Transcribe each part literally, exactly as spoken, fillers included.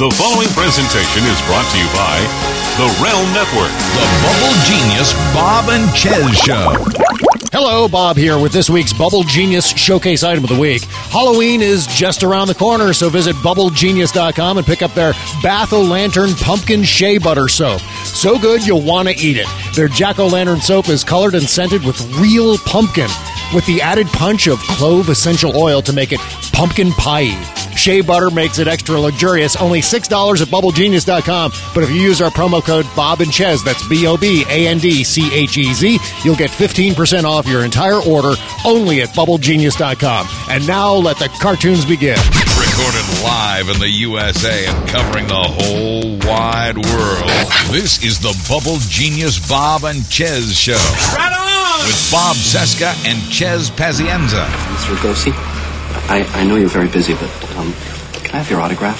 The following presentation is brought to you by The Realm Network. The Bubble Genius Bob and Chez Show. Hello, Bob here with this week's Bubble Genius Showcase Item of the Week. Halloween is just around the corner, so visit bubble genius dot com and pick up their Bath-O-Lantern Pumpkin Shea Butter Soap. So good, you'll want to eat it. Their Jack-O-Lantern soap is colored and scented with real pumpkin, with the added punch of clove essential oil to make it pumpkin pie-y. Shea Butter makes it extra luxurious, only six dollars at bubble genius dot com. But if you use our promo code Bob and Chez, that's B O B A N D C H E Z, you'll get fifteen percent off your entire order only at bubble genius dot com. And now let the cartoons begin. Recorded live in the U S A and covering the whole wide world. This is the Bubble Genius Bob and Chez Show. Right on! With Bob Cesca and Chez Pazienza. Mister Lugosi, I, I know you're very busy, but um, can I have your autograph?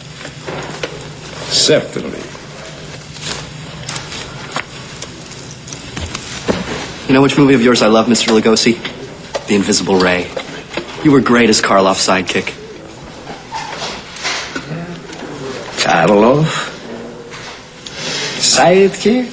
Certainly. You know which movie of yours I love, Mister Lugosi? The Invisible Ray. You were great as Karloff's sidekick. Karloff? Sidekick?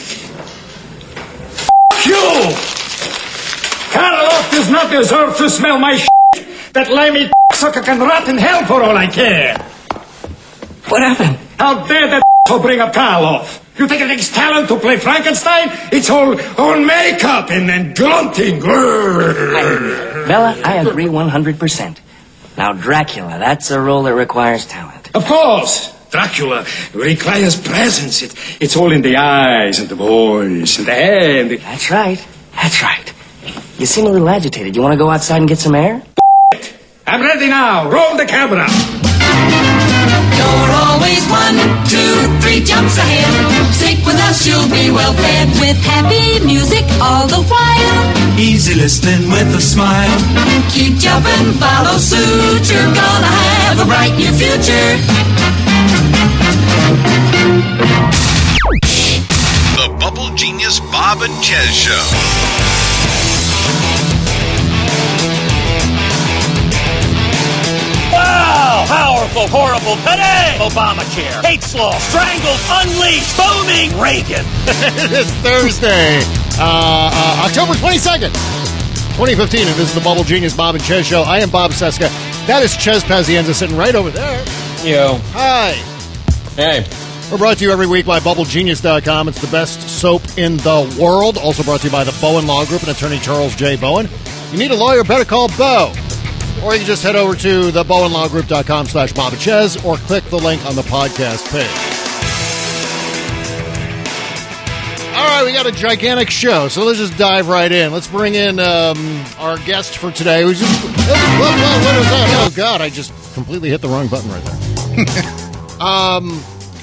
F*** you! Karloff does not deserve to smell my shit. That limey sucker can rot in hell for all I care. What happened? How dare that to bring up Karloff? You think it takes talent to play Frankenstein? It's all, all makeup and, and grunting. I, Bella, I agree one hundred percent. Now, Dracula, that's a role that requires talent. Of course. Dracula requires presence. It, it's all in the eyes and the voice and the hand. That's right. That's right. You seem a little agitated. You want to go outside and get some air? I'm ready now. Roll the camera. You're always one, two, three jumps ahead. Stick with us, you'll be well fed with happy music all the while. Easy listening with a smile. Keep jumping, follow suit. You're gonna have a bright new future. The Bubble Genius Bob and Chez Show. Wow! Powerful, horrible, today! Obamacare, hate law, strangled, unleashed, booming Reagan. It is Thursday, uh, uh, October twenty-second, twenty fifteen, and this is the Bubble Genius Bob and Chez Show. I am Bob Cesca. That is Chez Pazienza sitting right over there. Yo. Hi. Hey. We're brought to you every week by bubble genius dot com. It's the best soap in the world. Also brought to you by the Bowen Law Group and attorney Charles J. Bowen. You need a lawyer, better call Bo. Or you can just head over to the bowen law group dot com slash Bob and Chez or click the link on the podcast page. All right, we got a gigantic show, so let's just dive right in. Let's bring in um, our guest for today. We just, what, what, what was that? Oh, God, I just completely hit the wrong button right there. um...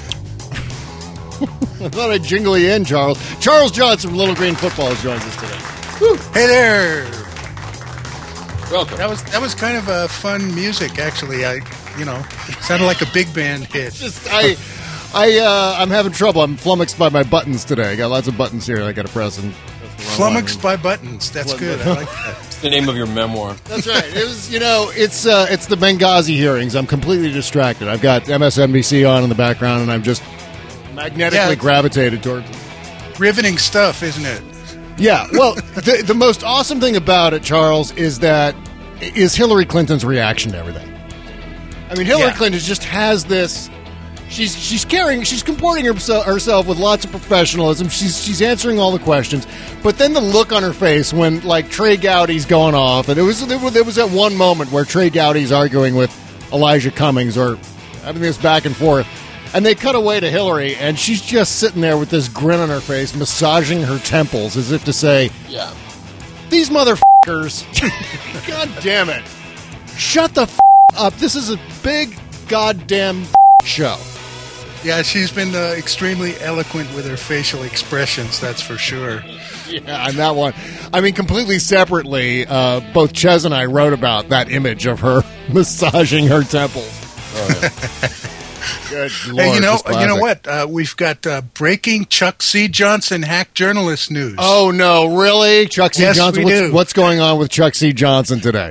I thought I'd jingle you in, Charles. Charles Johnson from Little Green Footballs joins us today. Woo. Hey there. Welcome. That was that was kind of a fun music, actually. I, you know, sounded like a big band hit. Just I, I, uh, I'm having trouble. I'm flummoxed by my buttons today. I got lots of buttons here I got to press. And flummoxed by buttons. That's good. I like that. It's the name of your memoir. That's right. It was, you know, it's uh, it's the Benghazi hearings. I'm completely distracted. I've got M S N B C on in the background, and I'm just magnetically yeah. gravitated towards it. Riveting stuff, isn't it? Yeah. Well, the, the most awesome thing about it, Charles, is that is Hillary Clinton's reaction to everything. I mean, Hillary yeah. Clinton just has this. She's she's carrying. She's comporting herself, herself with lots of professionalism. She's she's answering all the questions, but then the look on her face when like Trey Gowdy's going off, and it was there was, there was that one moment where Trey Gowdy's arguing with Elijah Cummings or having this back and forth. And they cut away to Hillary, and she's just sitting there with this grin on her face, massaging her temples as if to say, yeah, these motherfuckers, God damn it, shut the f*** up. This is a big goddamn f- show. Yeah, she's been uh, extremely eloquent with her facial expressions, that's for sure. Yeah, and that one. I mean, completely separately, uh, both Chez and I wrote about that image of her massaging her temples. Oh, yeah. Good Lord, hey, you know, you know what? Uh, we've got uh, breaking Chuck C. Johnson hack journalist news. Oh no, really? Chuck C. Yes, Johnson? we What's, do. what's going on with Chuck C. Johnson today?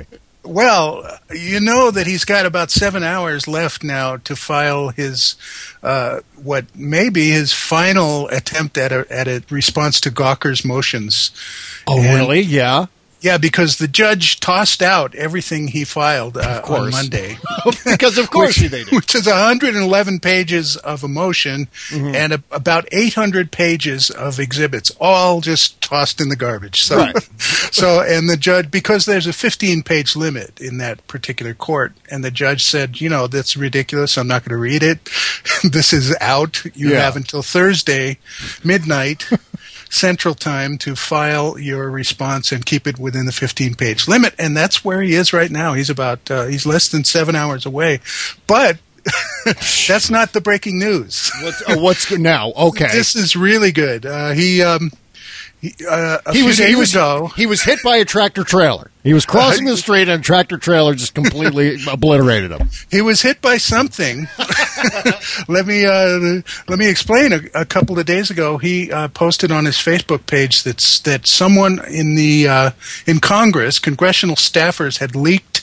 Well, you know that he's got about seven hours left now to file his uh, what may be his final attempt at a at a response to Gawker's motions. Oh, And- really? Yeah. Yeah, because the judge tossed out everything he filed uh, on Monday. Because of course which, they did. Which is one hundred eleven pages of a motion Mhm. and a, about eight hundred pages of exhibits, all just tossed in the garbage. So, Right. so and the judge, because there's a fifteen-page limit in that particular court, and the judge said, you know, that's ridiculous. I'm not going to read it. This is out. You Yeah. have until Thursday, midnight. Central Time to file your response and keep it within the fifteen-page limit, and that's where he is right now. He's about uh, he's less than seven hours away, but that's not the breaking news. What's, oh, what's good now? Okay, This is really good. Uh, he um, he, uh, a he few was days he was ago. he was hit by a tractor trailer. He was crossing the street and a tractor trailer just completely obliterated him. He was hit by something. let me uh, let me explain. A, a couple of days ago, he uh, posted on his Facebook page that's that someone in the uh, in Congress, congressional staffers, had leaked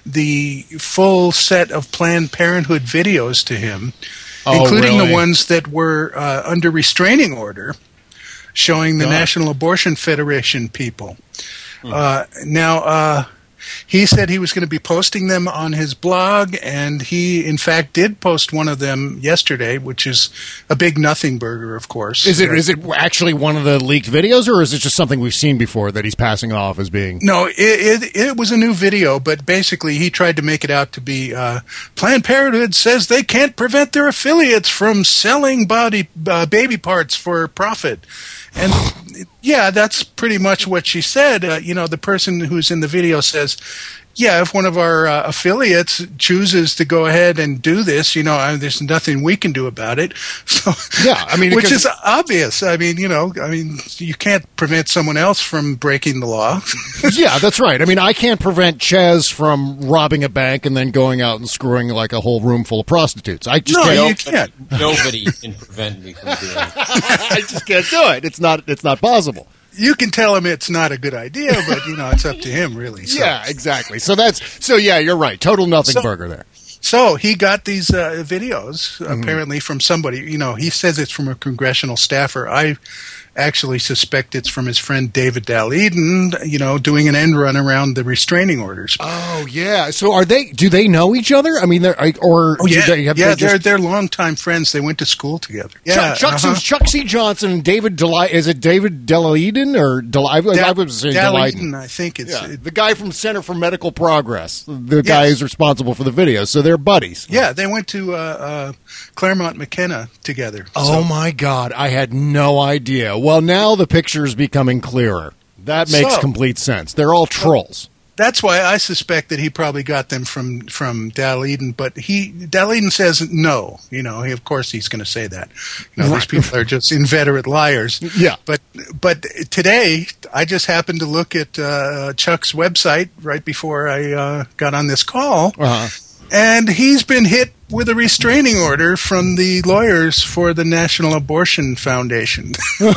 the full set of Planned Parenthood videos to him, Oh, including really? the ones that were uh, under restraining order, showing the God. National Abortion Federation people. Uh, now, uh, he said he was going to be posting them on his blog, and he, in fact, did post one of them yesterday, which is a big nothing burger, of course. Is it is it actually one of the leaked videos, or is it just something we've seen before that he's passing off as being? No, it, it it was a new video, but basically he tried to make it out to be uh, Planned Parenthood says they can't prevent their affiliates from selling body uh, baby parts for profit. And yeah, that's pretty much what she said. Uh, you know, the person who's in the video says, yeah, if one of our uh, affiliates chooses to go ahead and do this, you know, I, there's nothing we can do about it. So, Yeah, I mean, which because- is obvious. I mean, you know, I mean, you can't prevent someone else from breaking the law. Yeah, that's right. I mean, I can't prevent Chaz from robbing a bank and then going out and screwing like a whole room full of prostitutes. I just No, can't. you can't. Nobody can prevent me from doing it. I just can't do it. It's not. It's not possible. You can tell him it's not a good idea, but you know, it's up to him, really. So. Yeah, exactly. So that's so. Yeah, you're right. Total nothing So- burger there. So he got these uh, videos Mm-hmm. apparently from somebody. You know, he says it's from a congressional staffer. I actually suspect it's from his friend David Dal Eden. You know, doing an end run around the restraining orders. Oh yeah. So are they? Do they know each other? I mean, they're I- or Oh yeah, do they, have yeah. they They're just, they're longtime friends. They went to school together. Yeah, Chuck, Chuck, uh-huh. Chuck C. Johnson and David Deli- Is it David Daleiden or Del- I, I was saying Dal Daleiden. Eden, I think it's. Yeah, it- the guy from Center for Medical Progress, the guy Yes. who's responsible for the videos. So they're buddies. yeah, they went to uh, uh, Claremont McKenna together. Oh So- my God, I had no idea. Well, now the picture's becoming clearer. That makes So- complete sense. They're all trolls. That's why I suspect that he probably got them from from Dal Eden, but he Dal Eden says no. You know, he, of course he's going to say that. You know, these Right. people are just inveterate liars. Yeah. But but today I just happened to look at uh, Chuck's website right before I uh, got on this call, Uh-huh. and he's been hit with a restraining order from the lawyers for the National Abortion Foundation.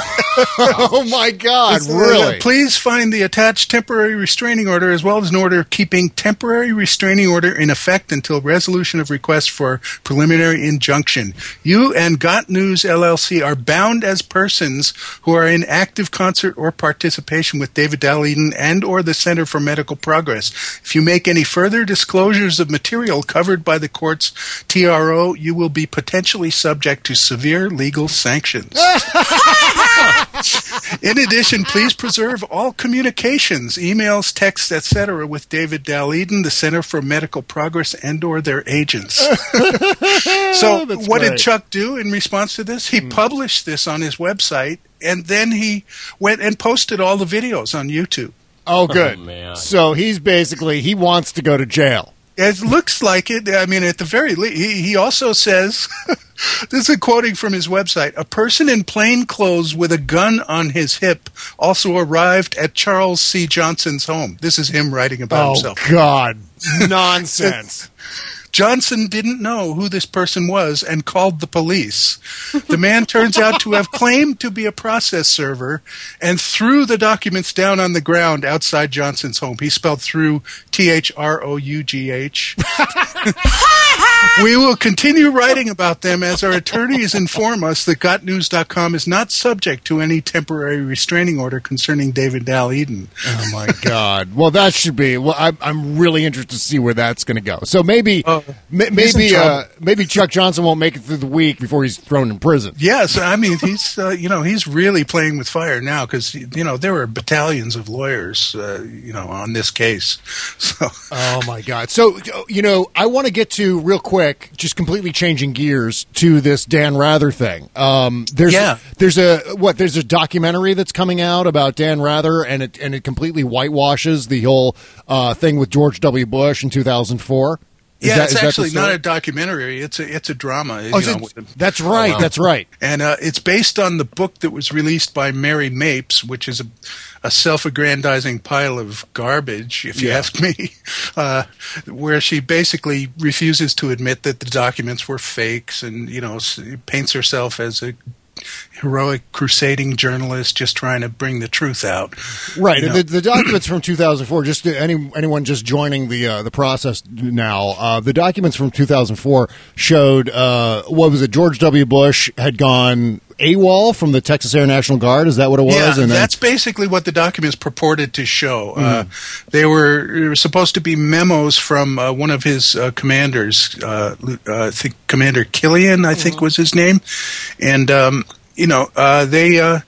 Oh my God, It's, uh, really? Please find the attached temporary restraining order as well as an order keeping temporary restraining order in effect until resolution of request for preliminary injunction. You and Got News L L C are bound as persons who are in active concert or participation with David Dal Eden and or the Center for Medical Progress. If you make any further disclosures of material covered by the court's T R O, you will be potentially subject to severe legal sanctions. In addition, please preserve all communications, emails, texts, et cetera, with David Dal Eden, the Center for Medical Progress, and or their agents. So That's what great. did Chuck do in response to this? He published this on his website, and then he went and posted all the videos on YouTube. Oh, good. Oh, man. So he's basically, he wants to go to jail. It looks like it. I mean, at the very least, he, he also says, this is quoting from his website, a person in plain clothes with a gun on his hip also arrived at Charles C. Johnson's home. This is him writing about Oh, himself. God. Nonsense. Johnson didn't know who this person was and called the police. The man turns out to have claimed to be a process server and threw the documents down on the ground outside Johnson's home. He spelled through T H R O U G H. We will continue writing about them as our attorneys inform us that got news dot com is not subject to any temporary restraining order concerning David Dal Eden. Oh, my God. Well, that should be. Well, I'm, I'm really interested to see where that's going to go. So maybe uh, m- maybe uh, maybe Chuck Johnson won't make it through the week before he's thrown in prison. Yes, I mean, he's uh, you know, he's really playing with fire now because, you know, there were battalions of lawyers, uh, you know, on this case. So. Oh, my God. So, you know, I want to get to real quick, just completely changing gears to this Dan Rather thing. Um, there's yeah. there's a what there's a documentary that's coming out about Dan Rather, and it and it completely whitewashes the whole uh, thing with George W. Bush in two thousand four. Is yeah, that, it's actually not story? a documentary. It's a it's a drama. Oh, you know, that's right. Oh, wow. That's right. And uh, it's based on the book that was released by Mary Mapes, which is a, a self-aggrandizing pile of garbage, if you Yeah. ask me, uh, where she basically refuses to admit that the documents were fakes, and you know s- paints herself as a heroic crusading journalist just trying to bring the truth out. Right. You know? The, the documents from two thousand four, just to any anyone just joining the uh, the process now, uh, the documents from two thousand four showed, uh, what was it, George W. Bush had gone AWOL from the Texas Air National Guard. Is that what it was? Yeah, and that's then, basically what the documents purported to show. Mm-hmm. Uh, they, were, they were supposed to be memos from uh, one of his uh, commanders, uh, uh, I think Commander Killian, I think mm-hmm. was his name. And, um, you know, uh, they... Uh,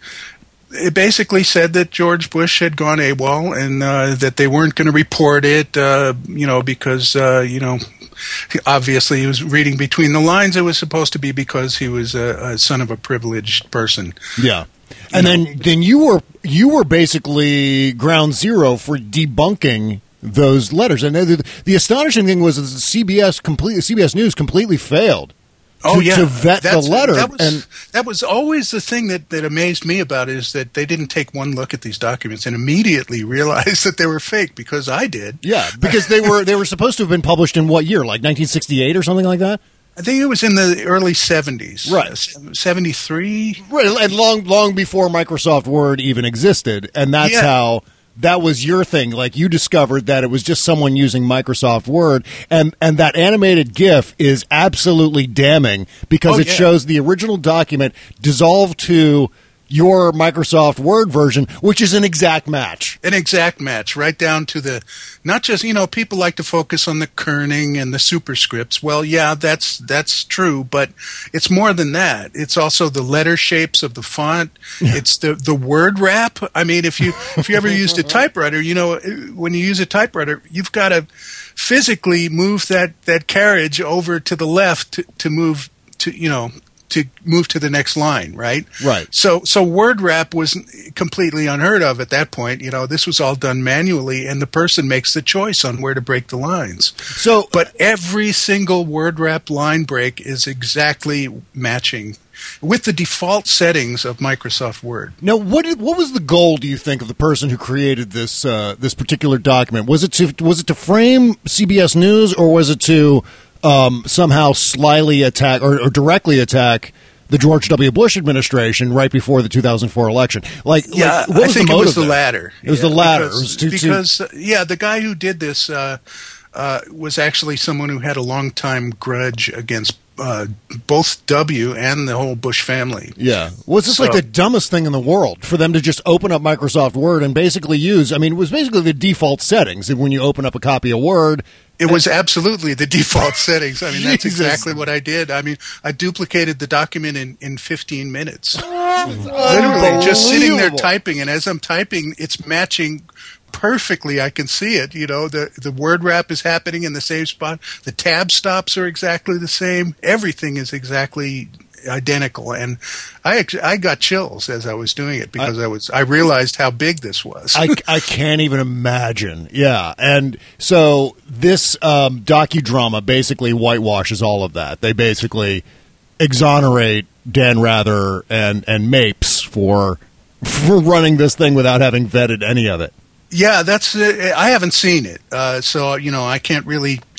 It basically said that George Bush had gone AWOL and uh, that they weren't going to report it, uh, you know, because, uh, you know, obviously he was reading between the lines. It was supposed to be because he was a, a son of a privileged person. Yeah. And you know, then then you were you were basically ground zero for debunking those letters. And the, the astonishing thing was that C B S complete, C B S News completely failed. Oh, to, yeah. to vet That's, the letter. That was, and that was always the thing that, that amazed me about it, is that they didn't take one look at these documents and immediately realize that they were fake, because I did. Yeah, because they were they were supposed to have been published in what year, like nineteen sixty-eight or something like that? I think it was in the early seventies. Right. Uh, seventy-three. Right, and long, long before Microsoft Word even existed, and that's yeah. how... That was your thing. Like, you discovered that it was just someone using Microsoft Word, and, and that animated GIF is absolutely damning because oh, it yeah. shows the original document dissolved to your Microsoft Word version, which is an exact match. An exact match, right down to the, not just, you know, people like to focus on the kerning and the superscripts. Well, yeah, that's that's true, but it's more than that. It's also the letter shapes of the font. It's the the word wrap. I mean, if you if you ever used a typewriter, you know, when you use a typewriter, you've got to physically move that, that carriage over to the left to, to move to, you know, to move to the next line, right? Right. So so word wrap was completely unheard of at that point. You know, this was all done manually, and the person makes the choice on where to break the lines. So, but every single word wrap line break is exactly matching with the default settings of Microsoft Word. Now, what did, what was the goal, do you think, of the person who created this uh, this particular document? Was it to was it to frame C B S News, or was it to Um, somehow slyly attack or, or directly attack the George W. Bush administration right before the two thousand four election? Like, yeah, like, what was I think the it motive was the there? latter. It was yeah, the latter. Because, it was too, because too... Uh, yeah, the guy who did this uh, uh, was actually someone who had a long time grudge against uh, both W and the whole Bush family. Yeah. Was this so, like the dumbest thing in the world for them to just open up Microsoft Word and basically use, I mean, it was basically the default settings. And when you open up a copy of Word, it was absolutely the default settings. I mean, that's Jesus. exactly what I did. I mean, I duplicated the document in, in fifteen minutes. Literally, just sitting there typing, and as I'm typing, it's matching perfectly. I can see it. You know, the the word wrap is happening in the same spot. The tab stops are exactly the same. Everything is exactly identical, and I actually, I got chills as I was doing it because I, I was I realized how big this was. I, I can't even imagine. Yeah, and so this um, docudrama basically whitewashes all of that. They basically exonerate Dan Rather and and Mapes for for running this thing without having vetted any of it. Yeah, that's. Uh, I haven't seen it, uh, so you know I can't really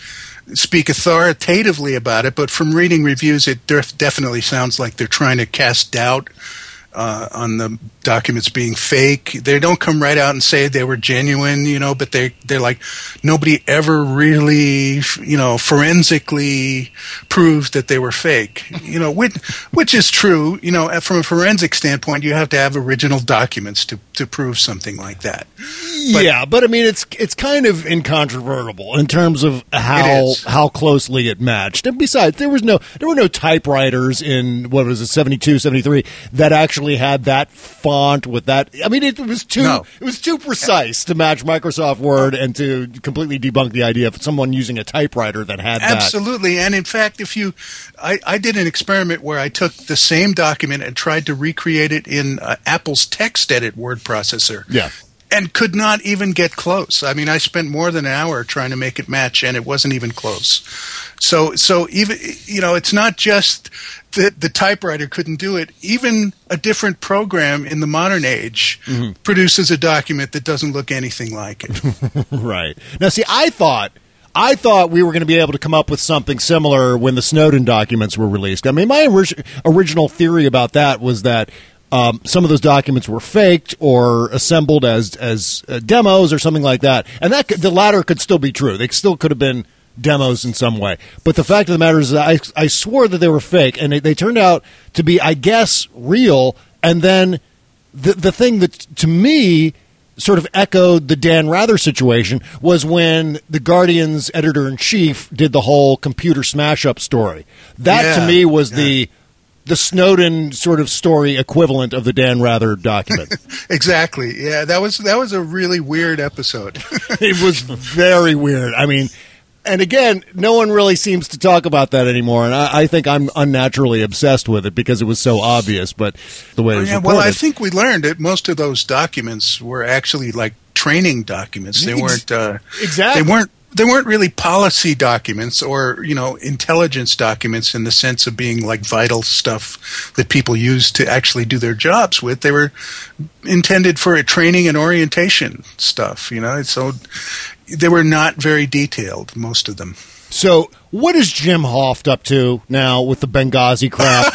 speak authoritatively about it, but from reading reviews, it def- definitely sounds like they're trying to cast doubt uh, on the documents being fake. They don't come right out and say they were genuine, you know, but they, they're like, nobody ever really, you know, forensically proved that they were fake, you know, which, which is true. You know, from a forensic standpoint, you have to have original documents to, to prove something like that. But, yeah, but I mean, it's it's kind of incontrovertible in terms of how how closely it matched. And besides, there was no there were no typewriters in what was it seventy-two, seventy-three that actually had that font with that. I mean, it was too no. it was too precise to match Microsoft Word and to completely debunk the idea of someone using a typewriter that had that. Absolutely, and in fact, if you, I, I did an experiment where I took the same document and tried to recreate it in uh, Apple's TextEdit word processor. Yeah. And could not even get close. I mean, I spent more than an hour trying to make it match, and it wasn't even close. So, so even you know, it's not just that the typewriter couldn't do it. Even a different program in the modern age mm-hmm. produces a document that doesn't look anything like it. Right. Now, see, I thought. I thought we were going to be able to come up with something similar when the Snowden documents were released. I mean, my orig- original theory about that was that um, some of those documents were faked or assembled as as uh, demos or something like that, and that could, the latter could still be true. They still could have been demos in some way. But the fact of the matter is that I, I swore that they were fake, and they, they turned out to be, I guess, real. And then the the thing that, to me, sort of echoed the Dan Rather situation was when the Guardian's editor-in-chief did the whole computer smash-up story. That, yeah, to me, was yeah. the the Snowden sort of story equivalent of the Dan Rather document. Exactly. Yeah, that was that was a really weird episode. It was very weird. I mean, and again, no one really seems to talk about that anymore, and I, I think I'm unnaturally obsessed with it because it was so obvious, but the way it was yeah, reported. Well, I think we learned that most of those documents were actually like training documents. They weren't uh, exactly. They weren't They weren't really policy documents or, you know, intelligence documents in the sense of being like vital stuff that people use to actually do their jobs with. They were intended for a training and orientation stuff, you know, so they were not very detailed, most of them. So what is Jim Hoft up to now with the Benghazi crap?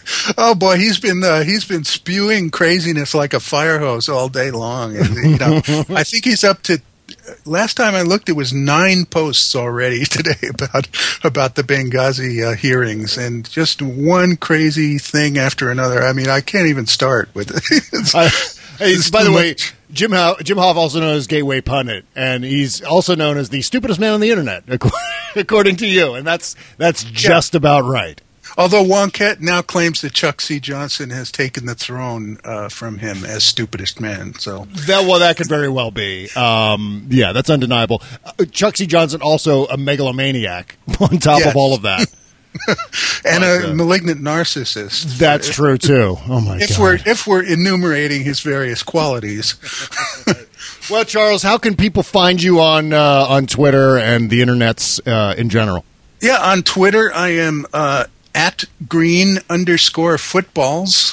Oh boy, he's been uh, he's been spewing craziness like a fire hose all day long. And, you know, I think he's up to. Last time I looked, it was nine posts already today about about the Benghazi uh, hearings, and just one crazy thing after another. I mean, I can't even start with it. it's, uh, hey, it's by the way, much. Jim Ho- Jim Hoft, also known as Gateway Pundit, and he's also known as the stupidest man on the internet, according to you, and that's that's just yeah. about right. Although Wonkette now claims that Chuck C. Johnson has taken the throne uh, from him as stupidest man. So that well, that could very well be. Um, yeah, that's undeniable. Uh, Chuck C. Johnson also a megalomaniac on top yes. of all of that, and but, a uh, malignant narcissist. That's if, true too. Oh my if god! We're, if we're enumerating his various qualities. Well, Charles, how can people find you on uh, on Twitter and the internets uh, in general? Yeah, on Twitter, I am. Uh, at green underscore footballs,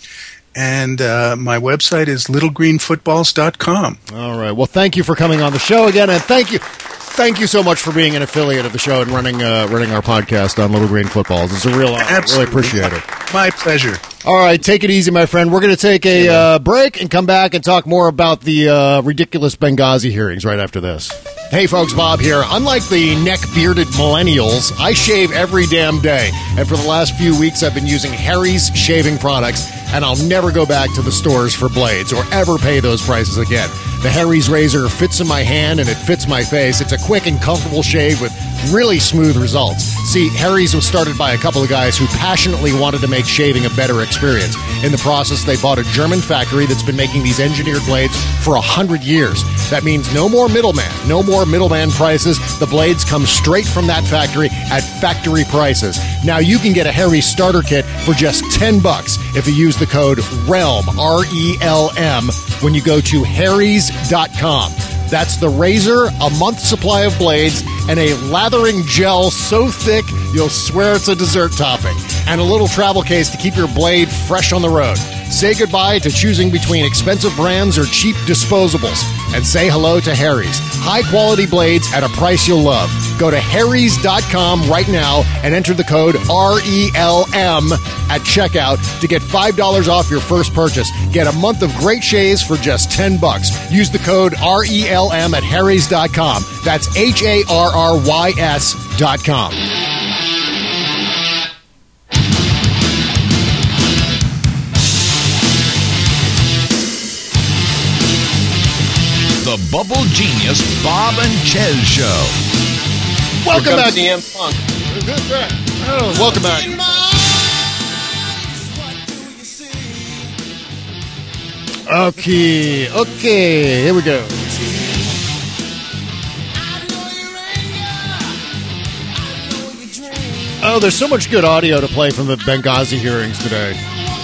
and uh, my website is little green footballs dot com. All right. Well, thank you for coming on the show again, and thank you, thank you so much for being an affiliate of the show and running uh, running our podcast on Little Green Footballs. It's a real honor. Absolutely. Really appreciate it. My pleasure. All right, take it easy, my friend. We're going to take a uh, break and come back and talk more about the uh, ridiculous Benghazi hearings right after this. Hey folks, Bob here. Unlike the neck-bearded millennials, I shave every damn day. And for the last few weeks, I've been using Harry's shaving products, and I'll never go back to the stores for blades or ever pay those prices again. The Harry's razor fits in my hand and it fits my face. It's a quick and comfortable shave with really smooth results. See, Harry's was started by a couple of guys who passionately wanted to make shaving a better experience. In the process, they bought a German factory that's been making these engineered blades for a hundred years. That means no more middleman, no more middleman prices. The blades come straight from that factory at factory prices. Now you can get a Harry's starter kit for just ten bucks if you use the code RELM, R E L M, when you go to harrys dot com. That's the razor, a month's supply of blades, and a lathering gel so thick you'll swear it's a dessert topping, and a little travel case to keep your blade fresh on the road. Say goodbye to choosing between expensive brands or cheap disposables. And say hello to Harry's. High-quality blades at a price you'll love. Go to harrys dot com right now and enter the code R E L M at checkout to get five dollars off your first purchase. Get a month of great shaves for just ten bucks. Use the code R E L M at harrys dot com. That's H A R R Y S dot com. The Bubble Genius Bob and Chez Show. Welcome back. C M Punk. Oh, welcome back. Okay, okay, here we go. Oh, there's so much good audio to play from the Benghazi hearings today.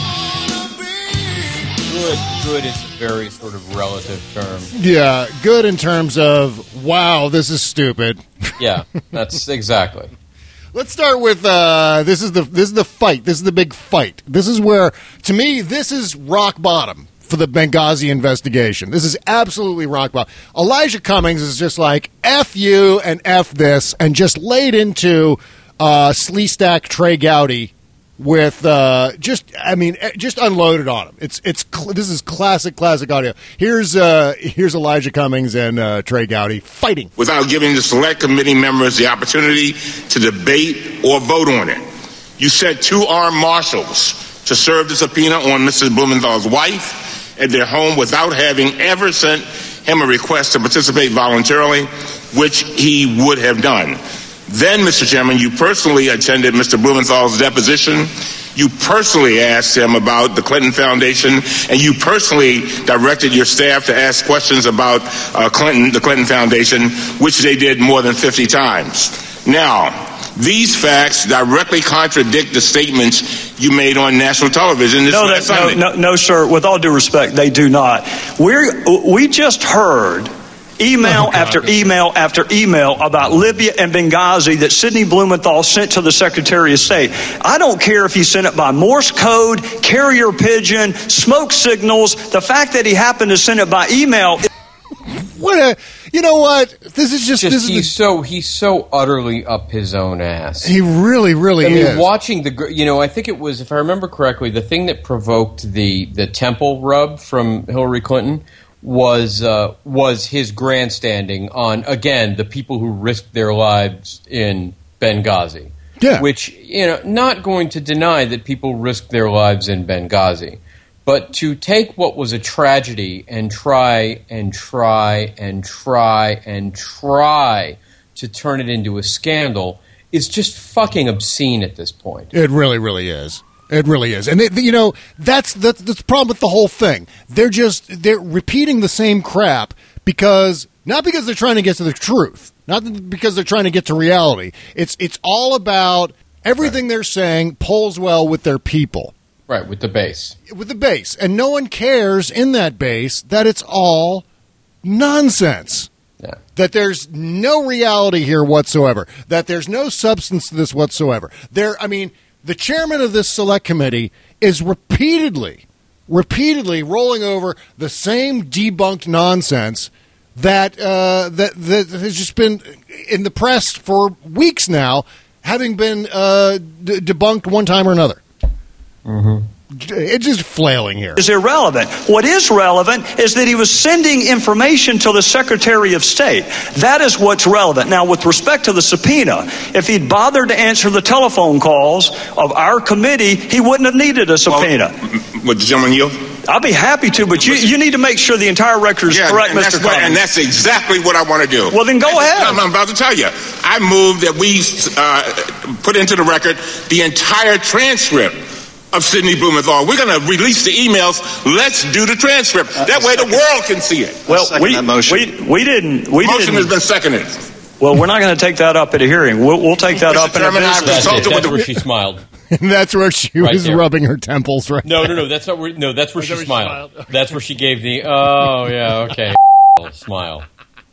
Good, good is a very sort of relative term. Yeah, good in terms of, wow, this is stupid. Yeah, that's exactly. Let's start with uh, this is the this is the fight. This is the big fight. This is where, to me, this is rock bottom for the Benghazi investigation. This is absolutely rock bottom. Elijah Cummings is just like F you and F this, and just laid into uh, Sleestack Trey Gowdy with uh, just, I mean, just unloaded on him. It's it's cl- this is classic, classic audio. Here's uh, here's Elijah Cummings and uh, Trey Gowdy fighting without giving the select committee members the opportunity to debate or vote on it. You sent two armed marshals to serve the subpoena on Missus Blumenthal's wife at their home without having ever sent him a request to participate voluntarily, which he would have done. Then, Mister Chairman, you personally attended Mister Blumenthal's deposition. You personally asked him about the Clinton Foundation, and you personally directed your staff to ask questions about uh, Clinton, the Clinton Foundation, which they did more than fifty times. Now, these facts directly contradict the statements you made on national television this no, last that, Sunday. No, no, no, sir. With all due respect, they do not. We're, we just heard email oh, after email after email about Libya and Benghazi that Sidney Blumenthal sent to the Secretary of State. I don't care if he sent it by Morse code, carrier pigeon, smoke signals. The fact that he happened to send it by email. What a, you know what? This is just, just this is he's the, so he's so utterly up his own ass. He really, really I mean, is. Watching the, you know, I think it was, if I remember correctly, the thing that provoked the the temple rub from Hillary Clinton was uh, was his grandstanding on, again, the people who risked their lives in Benghazi. Yeah. Which, you know, not going to deny that people risked their lives in Benghazi. But to take what was a tragedy and try and try and try and try to turn it into a scandal is just fucking obscene at this point. It really, really is. It really is. And, they, you know, that's, that's that's the problem with the whole thing. They're just, they're repeating the same crap because, not because they're trying to get to the truth, not because they're trying to get to reality. It's, it's all about everything right. they're saying polls well with their people. Right, with the base. With the base. And no one cares in that base that it's all nonsense. Yeah. That there's no reality here whatsoever. That there's no substance to this whatsoever. There, I mean, the chairman of this select committee is repeatedly, repeatedly rolling over the same debunked nonsense that uh, that that has just been in the press for weeks now, having been uh, d- debunked one time or another. Mm-hmm. It's just flailing here. Is irrelevant. What is relevant is that he was sending information to the Secretary of State. That is what's relevant. Now, with respect to the subpoena, if he'd bothered to answer the telephone calls of our committee, he wouldn't have needed a subpoena. Well, would the gentleman yield? I'll be happy to, but you, you need to make sure the entire record is yeah, correct, and Mister That's what, and that's exactly what I want to do. Well, then go that's, ahead. I'm about to tell you. I move that we uh, put into the record the entire transcript of Sidney Blumenthal. We're going to release the emails. Let's do the transcript. Uh, that way the world can see it. Well, we, we we didn't. We motion didn't. has been seconded. Well, we're not going to take that up at a hearing. We'll, we'll take that Mister up Chairman, in a I've business. That's, it. that's with where the... she smiled. That's where she right was there. rubbing her temples, right? No, no, no. That's not where. No, that's where, she, where smiled. she smiled. That's where she gave the. Oh yeah, okay. Smile.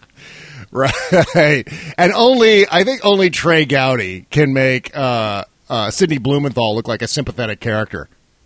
Right, and only I think only Trey Gowdy can make uh, uh, Sidney Blumenthal look like a sympathetic character.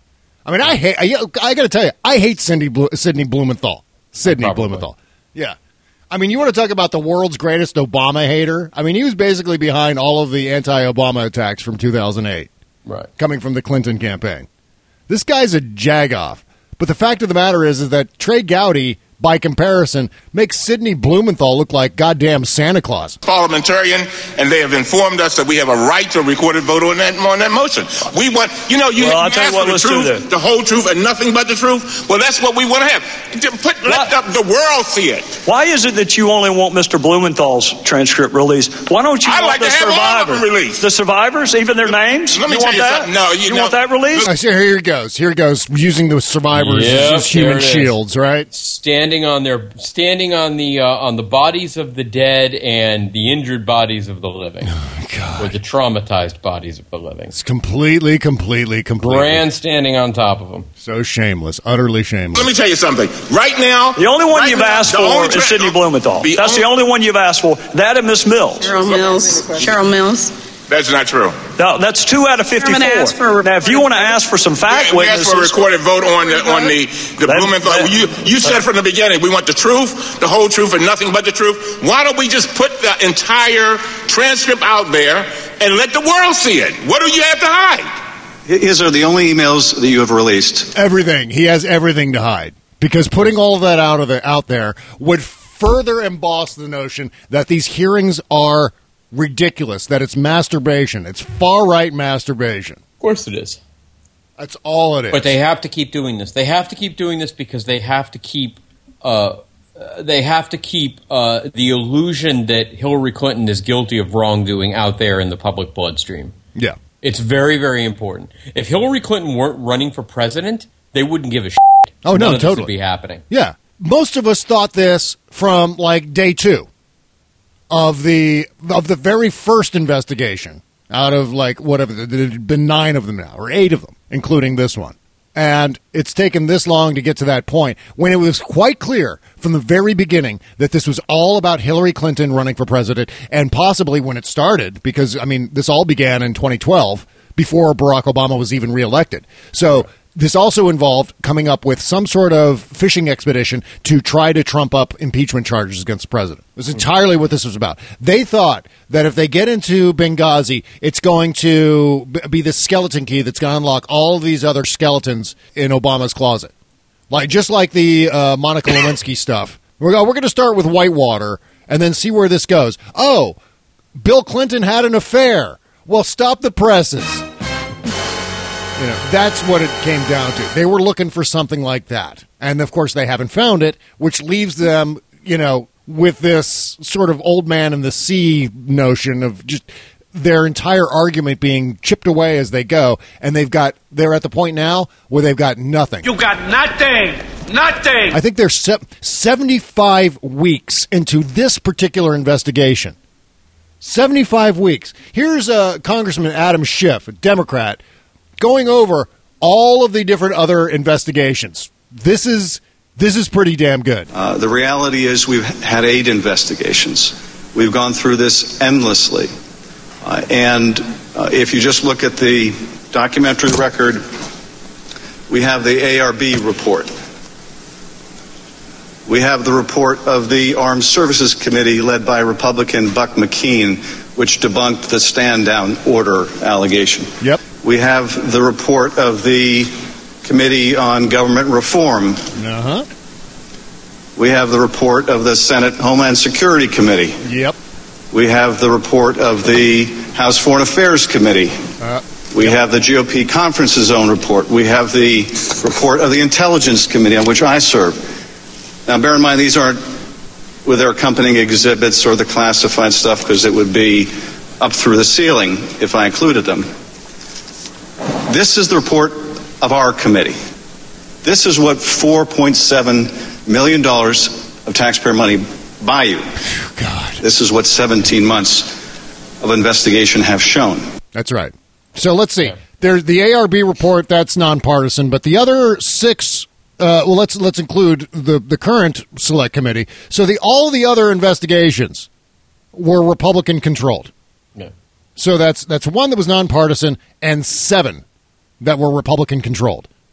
I mean, I hate. I, I got to tell you, I hate Cindy Blu- Sidney Blumenthal. Sidney Probably. Blumenthal. Yeah. I mean, you want to talk about the world's greatest Obama hater? I mean, he was basically behind all of the anti-Obama attacks from two thousand eight. Right. Coming from the Clinton campaign. This guy's a jagoff. But the fact of the matter is, is that Trey Gowdy, by comparison, makes Sidney Blumenthal look like goddamn Santa Claus. Parliamentarian, and they have informed us that we have a right to a recorded vote on that on that motion. We want, you know, you, well, you ask for the truth, the whole truth, and nothing but the truth. Well, that's what we want to have. Put, let the, the world see it. Why is it that you only want Mister Blumenthal's transcript released? Why don't you I'd want like the to have all of survivors? them released. The survivors, even their names? Let me you tell want you that? something. No, you, you no. want that released? I see. Here he goes. Here he goes. Using the survivors Yep, as human there it is. shields, right? Standing on their standing on the uh, on the bodies of the dead and the injured bodies of the living, oh, God. or the traumatized bodies of the living. It's completely, completely, completely. Grandstanding on top of them. So shameless, utterly shameless. Let me tell you something. Right now, The only one right you've now, asked the for only is tra- Sidney Blumenthal. the That's the only one you've asked for. That and Miss Mills. Cheryl Mills. Cheryl Mills. That's not true. No, that's two out of fifty-four. ask for a Now, if you want to ask for some fact We, we asked witnesses, for a recorded vote on the on the the That- Blumenthal. that- you you said from the beginning we want the truth, the whole truth, and nothing but the truth. Why don't we just put the entire transcript out there and let the world see it? What do you have to hide? His are the only emails that you have released. Everything. He has everything to hide. Because putting all of that out of the, out there would further emboss the notion that these hearings are ridiculous, that it's masturbation. It's far-right masturbation. Of course it is. That's all it is. But they have to keep doing this. They have to keep doing this because they have to keep uh, uh, they have to keep uh, the illusion that Hillary Clinton is guilty of wrongdoing out there in the public bloodstream. Yeah. It's very, very important. If Hillary Clinton weren't running for president, they wouldn't give a shit. Oh, no, None of this totally. would be happening. Yeah. Most of us thought this from, like, day two of the of the very first investigation out of, like, whatever, there had been nine of them now, or eight of them, including this one. And it's taken this long to get to that point when it was quite clear from the very beginning that this was all about Hillary Clinton running for president, and possibly when it started, because, I mean, this all began in twenty twelve, before Barack Obama was even reelected. So this also involved coming up with some sort of fishing expedition to try to trump up impeachment charges against the president. It was entirely what this was about. They thought that if they get into Benghazi, it's going to b- be the skeleton key that's going to unlock all of these other skeletons in Obama's closet. Like just like the uh, Monica Lewinsky stuff. We're, we're going to start with Whitewater and then see where this goes. Oh, Bill Clinton had an affair. Well, stop the presses. You know, that's what it came down to. They were looking for something like that. And, of course, they haven't found it, which leaves them, you know, with this sort of old man in the sea notion of just their entire argument being chipped away as they go. And they've got, they're at the point now where they've got nothing. You got nothing. Nothing. I think they're se- seventy-five weeks into this particular investigation. seventy-five weeks. Here's uh, Congressman Adam Schiff, a Democrat, going over all of the different other investigations. This is this is pretty damn good. Uh, the reality is we've had eight investigations. We've gone through this endlessly. Uh, and uh, if you just look at the documentary record, we have the A R B report. We have the report of the Armed Services Committee led by Republican Buck McKean, which debunked the stand-down order allegation. Yep. We have the report of the Committee on Government Reform. Uh-huh. We have the report of the Senate Homeland Security Committee. Yep. We have the report of the House Foreign Affairs Committee. Uh, we have the G O P Conference's own report. We have the report of the Intelligence Committee, on which I serve. Now, bear in mind, these aren't with their accompanying exhibits or the classified stuff, because it would be up through the ceiling if I included them. This is the report of our committee. This is what four point seven million dollars of taxpayer money buy you. God. This is what seventeen months of investigation have shown. That's right. So let's see. There's the A R B report, that's nonpartisan, but the other six, uh, well, let's let's include the, the current select committee. So the all the other investigations were Republican controlled. Yeah. So that's that's one that was nonpartisan and seven that were Republican controlled.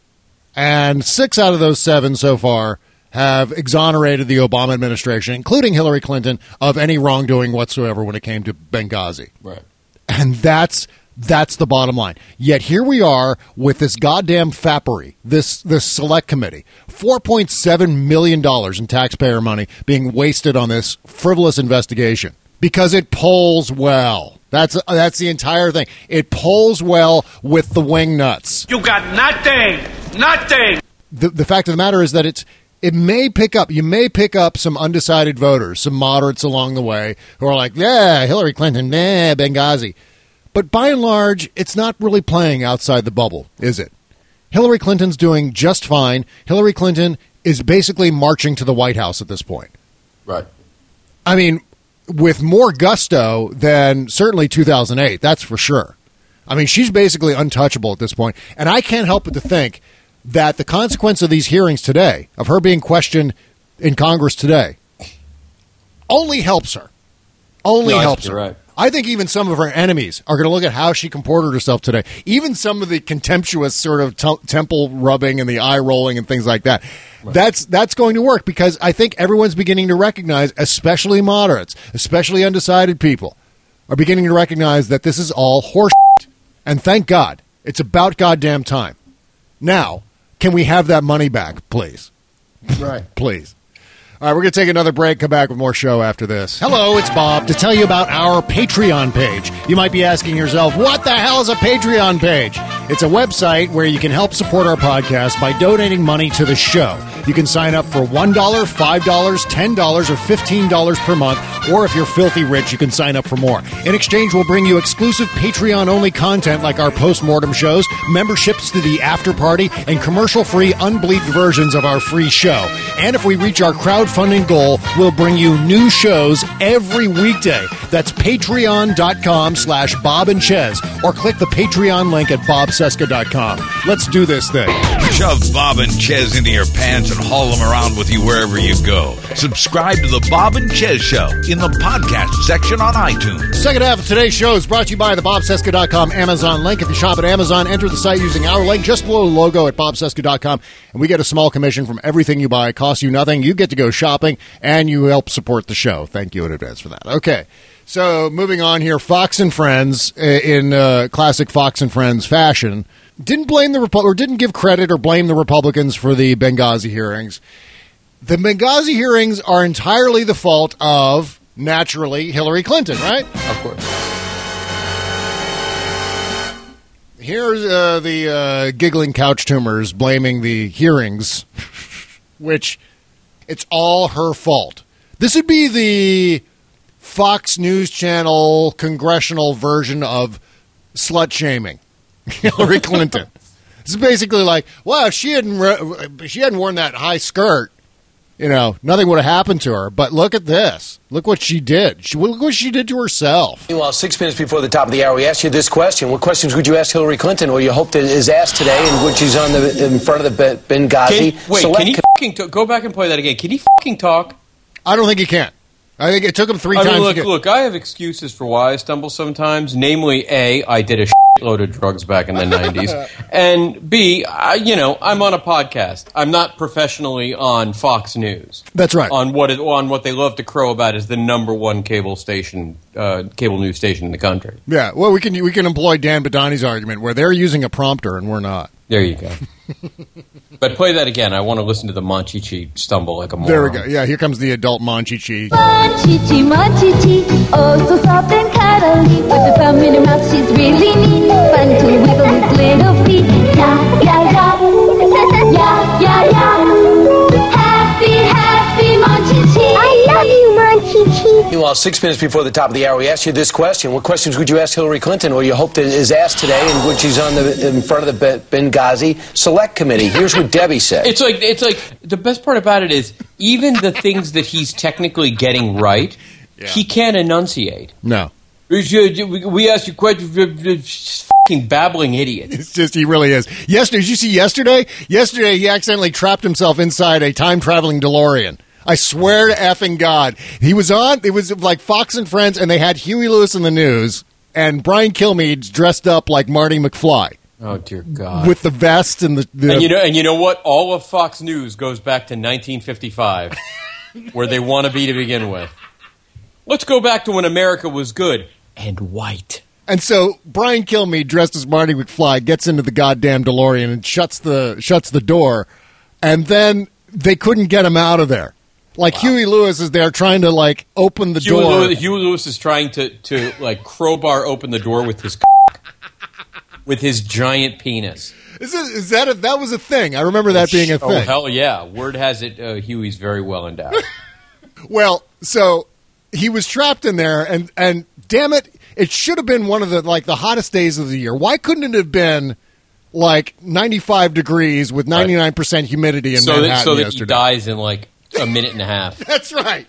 And six out of those seven so far have exonerated the Obama administration, including Hillary Clinton, of any wrongdoing whatsoever when it came to Benghazi. Right. And that's that's the bottom line. Yet here we are with this goddamn fappery, this this select committee, four point seven million dollars in taxpayer money being wasted on this frivolous investigation because it polls well. That's that's the entire thing. It polls well with the wing nuts. You got nothing, nothing. The the fact of the matter is that it's it may pick up. You may pick up some undecided voters, some moderates along the way who are like, yeah, Hillary Clinton, nah, Benghazi. But by and large, it's not really playing outside the bubble, is it? Hillary Clinton's doing just fine. Hillary Clinton is basically marching to the White House at this point. Right. I mean, with more gusto than certainly two thousand eight, that's for sure. I mean, she's basically untouchable at this point. And I can't help but to think that the consequence of these hearings today, of her being questioned in Congress today, only helps her. Only no, helps her. Right. I think even some of her enemies are going to look at how she comported herself today. Even some of the contemptuous sort of t- temple rubbing and the eye rolling and things like that. Right. That's that's going to work because I think everyone's beginning to recognize, especially moderates, especially undecided people, are beginning to recognize that this is all horse shit. And thank God. It's about goddamn time. Now, can we have that money back, please? Right. Please. All right, we're going to take another break, come back with more show after this. Hello, it's Bob to tell you about our Patreon page. You might be asking yourself, what the hell is a Patreon page? It's a website where you can help support our podcast by donating money to the show. You can sign up for one dollar, five dollars, ten dollars, or fifteen dollars per month, or if you're filthy rich, you can sign up for more. In exchange, we'll bring you exclusive Patreon-only content like our post-mortem shows, memberships to the after party, and commercial-free, unbleeped versions of our free show. And if we reach our crowdfunding goal, we'll bring you new shows every weekday. That's patreon.com slash Bob and Ches, or click the Patreon link at bob cesca dot com. Let's do this thing. Shove Bob and Ches into your pants and haul them around with you wherever you go. Subscribe to the Bob and Ches Show in the podcast section on iTunes. Second half of today's show is brought to you by the bob cesca dot com Amazon link. If you shop at Amazon, enter the site using our link just below the logo at bob cesca dot com, and we get a small commission from everything you buy. It costs you nothing. You get to go shopping, and you help support the show. Thank you in advance for that. Okay. So, moving on here, Fox and Friends, in uh, classic Fox and Friends fashion, didn't blame the Repu- or didn't give credit or blame the Republicans for the Benghazi hearings. The Benghazi hearings are entirely the fault of, naturally, Hillary Clinton, right? Of course. Here's uh, the uh, giggling couch tumors blaming the hearings, which it's all her fault. This would be the Fox News Channel congressional version of slut shaming Hillary Clinton. It's basically like, well, if she hadn't re- if she hadn't worn that high skirt, you know, nothing would have happened to her. But look at this. Look what she did. She, look what she did to herself. Meanwhile, six minutes before the top of the hour, we asked you this question. What questions would you ask Hillary Clinton, or you hope that is asked today in which she's on the in front of the Benghazi? Can, wait, Select can he fucking t- go back and play that again? Can he fucking talk? I don't think he can. I think it took him three I times mean, look, to get... Look, I have excuses for why I stumble sometimes. Namely, A, I did a shitload of drugs back in the nineties. And B, I, you know, I'm on a podcast. I'm not professionally on Fox News. That's right. On what, it, on what they love to crow about is the number one cable station, uh, cable news station in the country. Yeah, well, we can we can employ Dan Badani's argument where they're using a prompter and we're not. There you go. But play that again. I want to listen to the Monchichi stumble like a moron. There we go. Yeah, here comes the adult Monchichi. Monchichi, Monchichi, oh so soft and cuddly. With the thumb in her mouth, she's really neat. Fun to wiggle his little feet. Yeah, yeah, yeah. Yeah, yeah, yeah. Happy, happy Monchichi. I love you, Monchichi. Meanwhile, six minutes before the top of the hour, we asked you this question. What questions would you ask Hillary Clinton, or you hope that is asked today in which she's on the in front of the Benghazi Select Committee? Here's what Debbie said. It's like it's like the best part about it is even the things that he's technically getting right, yeah. he can't enunciate. No. We asked you questions, fucking babbling idiot. It's just, he really is. Yesterday, did you see yesterday? Yesterday, he accidentally trapped himself inside a time-traveling DeLorean. I swear to effing God. He was on, it was like Fox and Friends, and they had Huey Lewis in the news, and Brian Kilmeade dressed up like Marty McFly. Oh dear God! With the vest and the, the and you know, and you know what? All of Fox News goes back to nineteen fifty-five, where they want to be to begin with. Let's go back to when America was good and white. And so Brian Kilmeade, dressed as Marty McFly, gets into the goddamn DeLorean and shuts the shuts the door, and then they couldn't get him out of there. Like wow. Huey Lewis is there trying to like open the Huey door. Lewis, Huey Lewis is trying to to like crowbar open the door with his. With his giant penis. Is, it, is that a, that was a thing? I remember that being a thing. Oh, hell yeah. Word has it uh, Huey's very well endowed. Well, so he was trapped in there, and, and damn it, it should have been one of the like the hottest days of the year. Why couldn't it have been like ninety-five degrees with ninety-nine percent humidity in so Manhattan that, so that yesterday? he dies in like a minute and a half. That's right.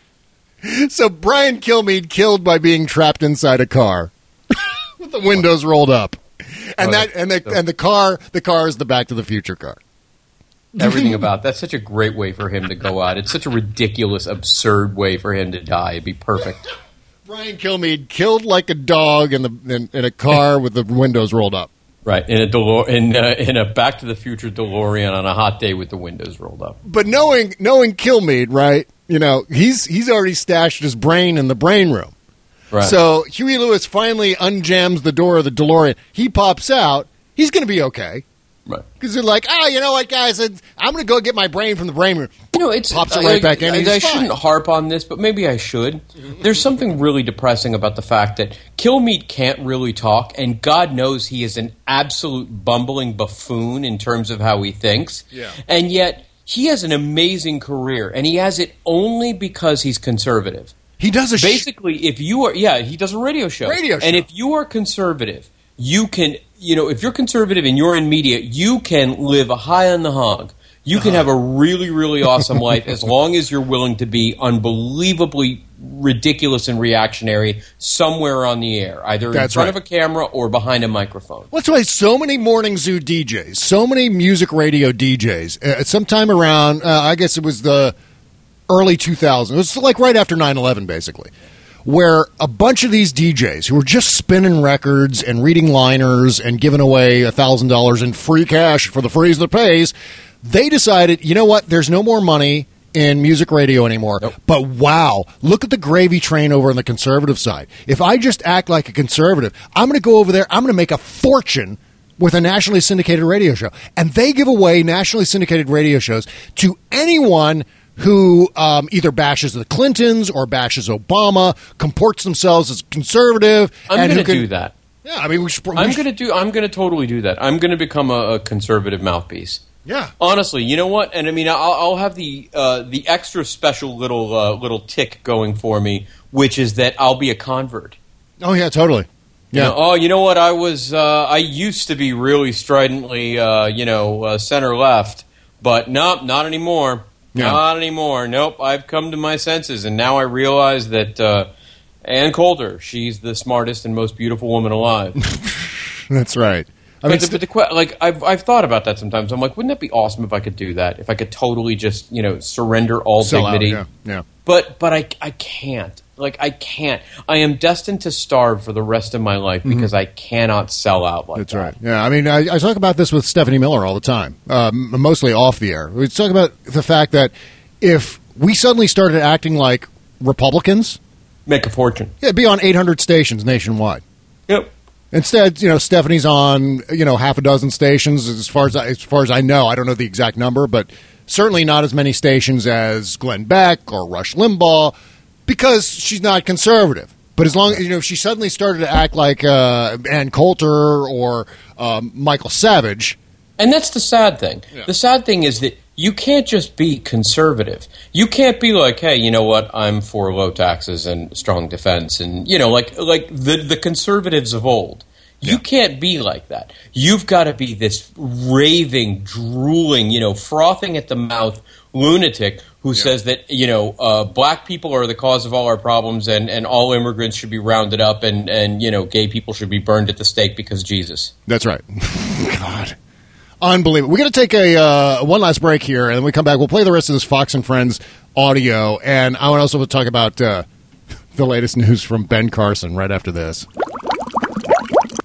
So Brian Kilmeade killed by being trapped inside a car with the windows rolled up. And oh, that and the so, and the car the car is the Back to the Future car. Everything about that's such a great way for him to go out. It's such a ridiculous, absurd way for him to die. It'd be perfect. Brian Kilmeade killed like a dog in the in, in a car with the windows rolled up. Right in a Delore, in uh, in a Back to the Future DeLorean on a hot day with the windows rolled up. But knowing knowing Kilmeade, right? You know he's he's already stashed his brain in the brain room. Right. So Huey Lewis finally unjams the door of the DeLorean. He pops out. He's going to be okay. Right. Because they're like, oh, you know what, guys? I'm going to go get my brain from the brain room. You know, it's pops it right like, back in. I, and I he's shouldn't fine. harp on this, but maybe I should. There's something really depressing about the fact that Kilmeade can't really talk, and God knows he is an absolute bumbling buffoon in terms of how he thinks. Yeah. And yet he has an amazing career, and he has it only because he's conservative. He does a sh- basically. If you are, yeah, he does a radio show. Radio show. And if you are conservative, you can, you know, if you're conservative and you're in media, you can live high on the hog. You can have a really, really awesome life as long as you're willing to be unbelievably ridiculous and reactionary somewhere on the air, either That's in front right. of a camera or behind a microphone. Well, that's why so many morning zoo D Js, so many music radio D Js, uh, sometime around, uh, I guess it was the early two thousands. It was like right after nine eleven, basically, where a bunch of these D Js who were just spinning records and reading liners and giving away one thousand dollars in free cash for the phrase that pays, they decided, you know what, there's no more money in music radio anymore. Nope. But wow, look at the gravy train over on the conservative side. If I just act like a conservative, I'm going to go over there, I'm going to make a fortune with a nationally syndicated radio show. And they give away nationally syndicated radio shows to anyone who um, either bashes the Clintons or bashes Obama, comports themselves as conservative. I'm going to do that. Yeah, I mean, we should. We I'm should, going to do. I'm going to totally do that. I'm going to become a, a conservative mouthpiece. Yeah. Honestly, you know what? And I mean, I'll, I'll have the uh, the extra special little uh, little tick going for me, which is that I'll be a convert. Oh yeah, totally. Yeah. You know, oh, you know what? I was. Uh, I used to be really stridently, uh, you know, uh, center left, but nope, not anymore. Yeah. Not anymore. Nope. I've come to my senses, and now I realize that uh, Ann Coulter, she's the smartest and most beautiful woman alive. That's right. I But, mean, the, but the que- like I've I've thought about that sometimes. I'm like, wouldn't that be awesome if I could do that? If I could totally just you know surrender all sell out, dignity. yeah, yeah. But but I I can't. Like I can't. I am destined to starve for the rest of my life because I cannot sell out like That's that. right. Yeah, I mean, I, I talk about this with Stephanie Miller all the time, um, mostly off the air. We talk about the fact that if we suddenly started acting like Republicans, Make a fortune. yeah, it'd be on eight hundred stations nationwide. Yep. Instead, you know, Stephanie's on, you know, half a dozen stations. As far as I, as far as I know, I don't know the exact number, but certainly not as many stations as Glenn Beck or Rush Limbaugh, because she's not conservative. But as long as, you know, if she suddenly started to act like uh, Ann Coulter or um, Michael Savage. And that's the sad thing. Yeah. The sad thing is that you can't just be conservative. You can't be like, hey, you know what? I'm for low taxes and strong defense, and you know, like like the the conservatives of old. You can't be like that. You've got to be this raving, drooling, you know, frothing at the mouth lunatic who says that, you know, uh, black people are the cause of all our problems and, and all immigrants should be rounded up and, and, you know, gay people should be burned at the stake because Jesus. That's right. God. Unbelievable. We're going to take a uh, one last break here, and then we come back. We'll play the rest of this Fox and Friends audio, and I want also to talk about uh, the latest news from Ben Carson right after this.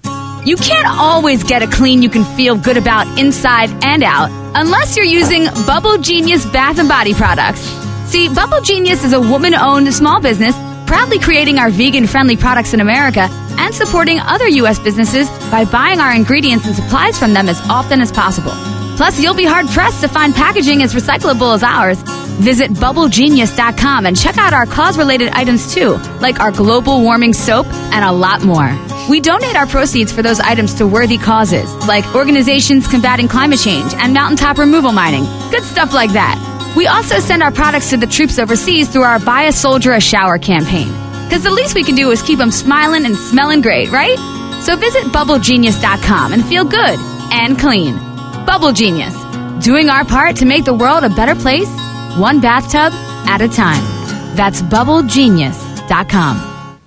You can't always get a clean you can feel good about inside and out unless you're using Bubble Genius Bath and Body products. See, Bubble Genius is a woman-owned small business proudly creating our vegan-friendly products in America and supporting other U S businesses by buying our ingredients and supplies from them as often as possible. Plus, you'll be hard-pressed to find packaging as recyclable as ours. Visit bubble genius dot com and check out our cause-related items, too, like our global warming soap and a lot more. We donate our proceeds for those items to worthy causes, like organizations combating climate change and mountaintop removal mining. Good stuff like that. We also send our products to the troops overseas through our Buy a Soldier a Shower campaign. Because the least we can do is keep them smiling and smelling great, right? So visit bubble genius dot com and feel good and clean. Bubble Genius, doing our part to make the world a better place, one bathtub at a time. That's bubble genius dot com.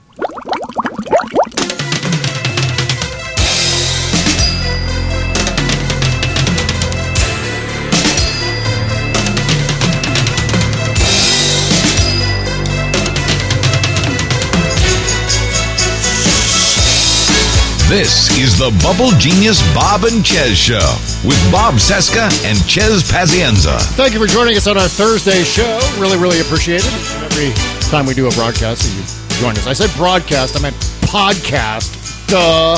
This is the Bubble Genius Bob and Chez Show with Bob Cesca and Chez Pazienza. Thank you for joining us on our Thursday show. Really, really appreciate it. Every time we do a broadcast, you join us. I said broadcast, I meant podcast. Duh.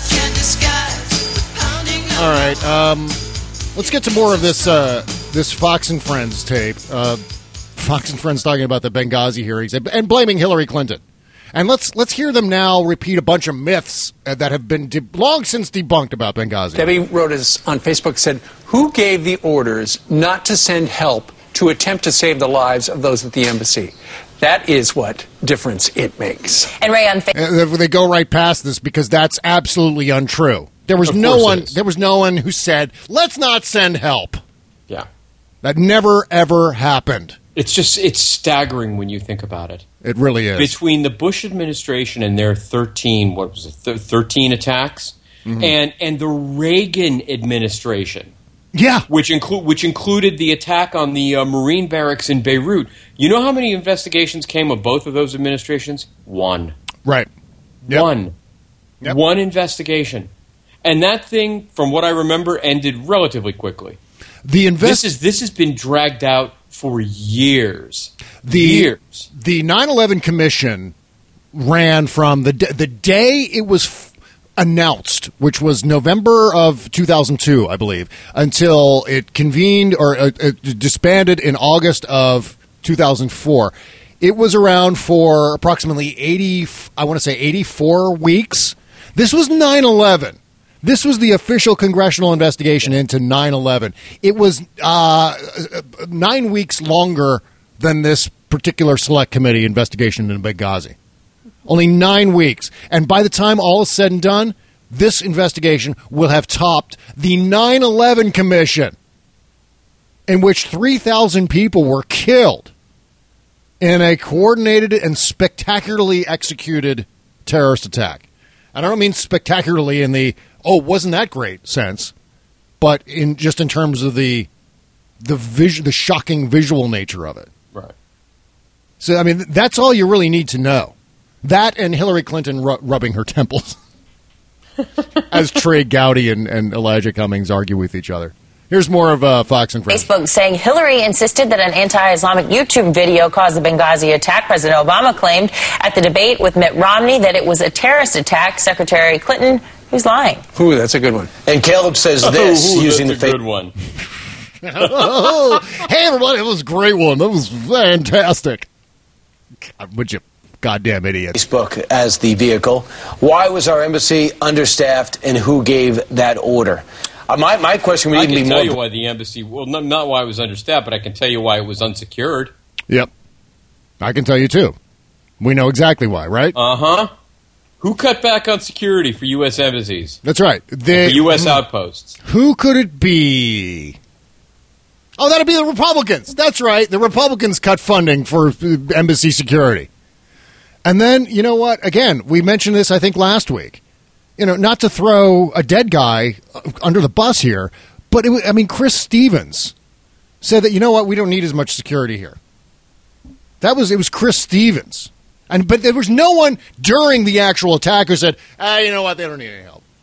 All right, um, let's get to more of this uh, this Fox and Friends tape. Uh, Fox and Friends talking about the Benghazi hearings and, and blaming Hillary Clinton. And let's let's hear them now repeat a bunch of myths uh, that have been de- long since debunked about Benghazi. Debbie wrote us on Facebook, said, who gave the orders not to send help to attempt to save the lives of those at the embassy? That is what difference it makes. And Ray on Facebook. Uh, they go right past this because that's absolutely untrue. There was no one. There was no one who said, let's not send help. Yeah. That never, ever happened. It's just, it's staggering when you think about it. It really is. Between the Bush administration and their thirteen, what was it, th- thirteen attacks, mm-hmm. and and the Reagan administration, yeah, which include which included the attack on the uh, Marine barracks in Beirut. You know how many investigations came of both of those administrations? One. Right. Yep. One. Yep. One investigation, and that thing, from what I remember, ended relatively quickly. The invest- this is this has been dragged out for years. The, years. The nine eleven Commission ran from the d- the day it was f- announced, which was November of two thousand two, I believe, until it convened or uh, uh, disbanded in August of two thousand four. It was around for approximately eighty, I want to say eighty-four weeks. This was nine eleven. This was the official congressional investigation into nine eleven. It was uh, nine weeks longer than this particular select committee investigation in Benghazi. Only nine weeks. And by the time all is said and done, this investigation will have topped the nine eleven Commission, in which three thousand people were killed in a coordinated and spectacularly executed terrorist attack. And I don't mean spectacularly in the, oh, wasn't that great sense, but in just in terms of the the vis- the shocking visual nature of it. Right. So, I mean, that's all you really need to know. That and Hillary Clinton ru- rubbing her temples as Trey Gowdy and, and Elijah Cummings argue with each other. Here's more of uh, Fox and Friends. Facebook saying Hillary insisted that an anti-Islamic YouTube video caused the Benghazi attack. President Obama claimed at the debate with Mitt Romney that it was a terrorist attack. Secretary Clinton, who's lying? Ooh, that's a good one. And Caleb says this oh, using that's the a fa- good one. oh, hey, everybody, it was a great one. That was fantastic. Would you goddamn idiot. Facebook as the vehicle. Why was our embassy understaffed and who gave that order? Uh, my, my question would I even can be tell more... you why the embassy, well, not, not why it was understaffed, but I can tell you why it was unsecured. Yep. I can tell you, too. We know exactly why, right? Uh-huh. Who cut back on security for U S embassies? That's right. The U S outposts. Who could it be? Oh, that'd be the Republicans. That's right. The Republicans cut funding for embassy security. And then, you know what? Again, we mentioned this, I think, last week. You know, not to throw a dead guy under the bus here, but, it, I mean, Chris Stevens said that, you know what, we don't need as much security here. That was, it was Chris Stevens. And But there was no one during the actual attack who said, ah, you know what, they don't need any help.